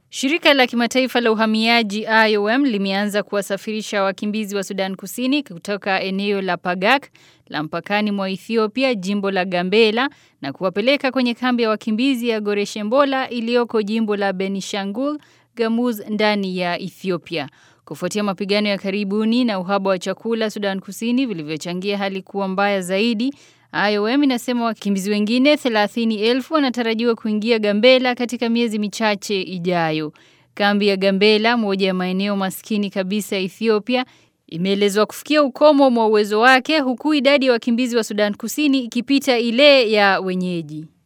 Shirika la kimataifa la uhamiaji IOM limeanza kuwasafirisha wakimbizi wa Sudan Kusini kutoka eneo la Pagak la mpakani mwa Ethiopia, jimbo la Gambela, na kuwapeleka kwenye kambi ya wakimbizi ya Goreshembola iliyoko jimbo la Benishangul Gamuz ndani ya Ethiopia. Kufuatia mapigano ya karibuni na uhaba wa chakula Sudan Kusini vilivyochangia hali kuwa mbaya zaidi, IOM inasema wakimbizi wengine 30,000 wanatarajiwa kuingia Gambela katika miezi michache ijayo. Kambi ya Gambela, moja ya maeneo maskini kabisa Ethiopia, imeelezwa kufikia ukomo mwa uwezo wake, huku idadi ya wakimbizi wa Sudan Kusini ikipita ile ya wenyeji.